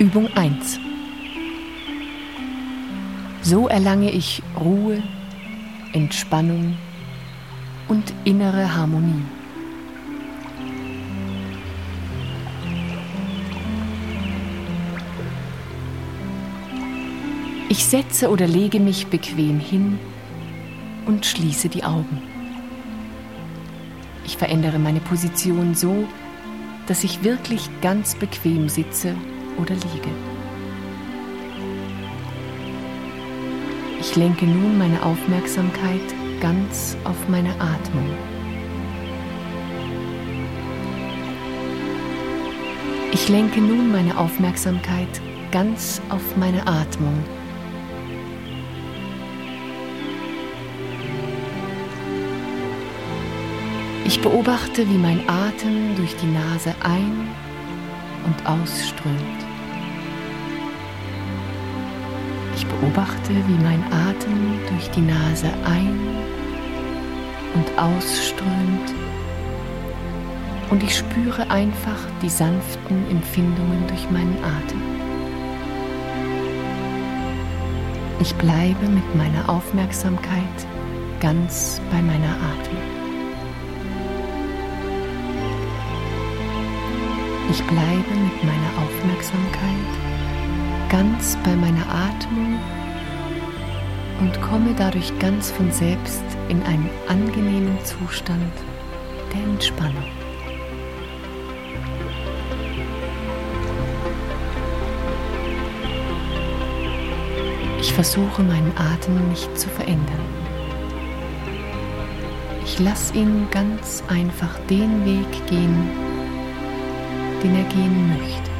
Übung 1. So erlange ich Ruhe, Entspannung und innere Harmonie. Ich setze oder lege mich bequem hin und schließe die Augen. Ich verändere meine Position so, dass ich wirklich ganz bequem sitze oder liege. Ich lenke nun meine Aufmerksamkeit ganz auf meine Atmung. Ich lenke nun meine Aufmerksamkeit ganz auf meine Atmung. Ich beobachte, wie mein Atem durch die Nase ein- und ausströmt. Ich beobachte, wie mein Atem durch die Nase ein- und ausströmt und ich spüre einfach die sanften Empfindungen durch meinen Atem. Ich bleibe mit meiner Aufmerksamkeit ganz bei meiner Atmung. Ich bleibe mit meiner Aufmerksamkeit ganz bei meiner Atmung und komme dadurch ganz von selbst in einen angenehmen Zustand der Entspannung. Ich versuche meinen Atem nicht zu verändern. Ich lasse ihn ganz einfach den Weg gehen, den er gehen möchte.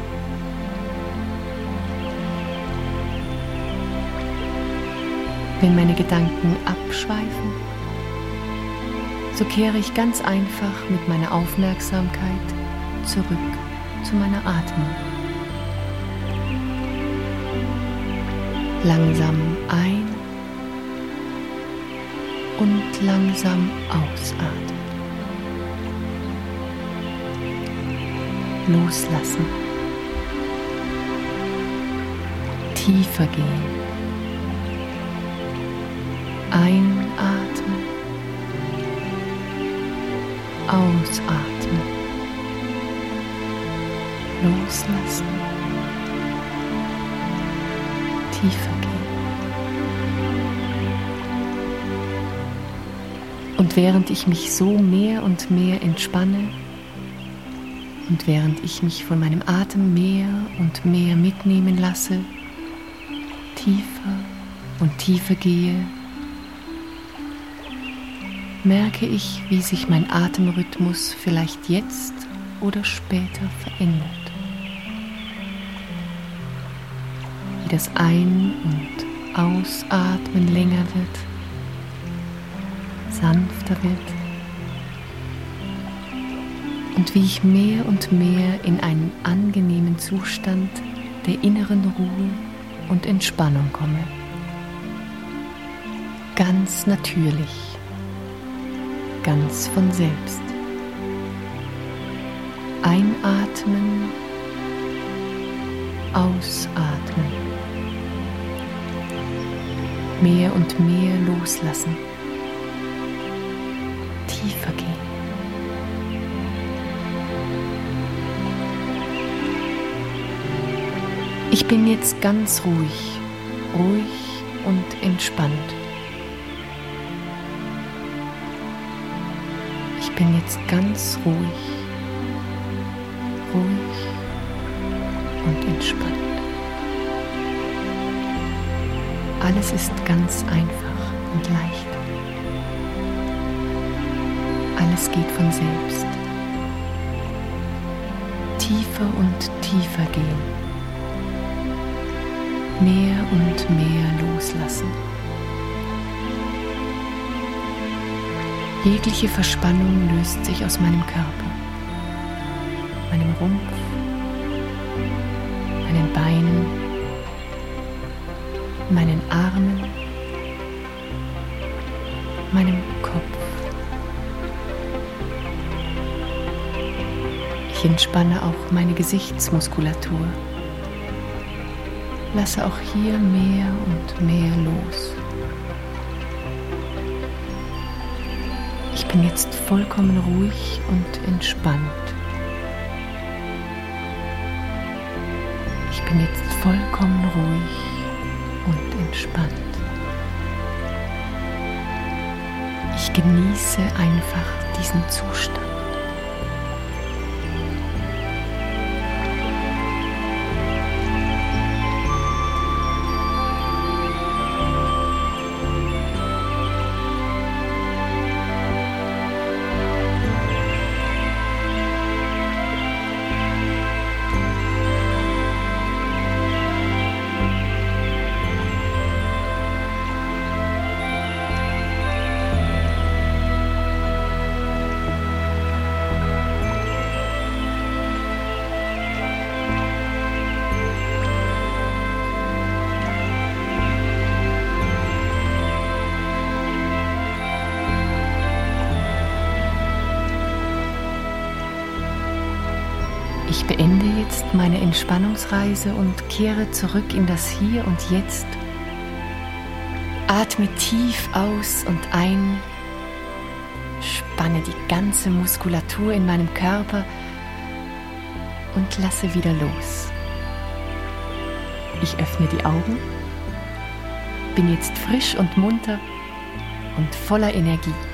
Wenn meine Gedanken abschweifen, so kehre ich ganz einfach mit meiner Aufmerksamkeit zurück zu meiner Atmung. Langsam ein und langsam ausatmen. Loslassen. Tiefer gehen. Einatmen. Ausatmen. Loslassen. Tiefer gehen. Und während ich mich so mehr und mehr entspanne, und während ich mich von meinem Atem mehr und mehr mitnehmen lasse, tiefer und tiefer gehe, merke ich, wie sich mein Atemrhythmus vielleicht jetzt oder später verändert. Wie das Ein- und Ausatmen länger wird, sanfter wird, und wie ich mehr und mehr in einen angenehmen Zustand der inneren Ruhe und Entspannung komme. Ganz natürlich, ganz von selbst. Einatmen, ausatmen. Mehr und mehr loslassen. Tiefer gehen. Ich bin jetzt ganz ruhig und entspannt. Ich bin jetzt ganz ruhig und entspannt. Alles ist ganz einfach und leicht. Alles geht von selbst. Tiefer und tiefer gehen. Mehr und mehr loslassen. Jegliche Verspannung löst sich aus meinem Körper, meinem Rumpf, meinen Beinen, meinen Armen, meinem Kopf. Ich entspanne auch meine Gesichtsmuskulatur, lasse auch hier mehr und mehr los. Ich bin jetzt vollkommen ruhig und entspannt. Ich bin jetzt vollkommen ruhig und entspannt. Ich genieße einfach diesen Zustand. Ich beende jetzt meine Entspannungsreise und kehre zurück in das Hier und Jetzt. Atme tief aus und ein, spanne die ganze Muskulatur in meinem Körper und lasse wieder los. Ich öffne die Augen, bin jetzt frisch und munter und voller Energie.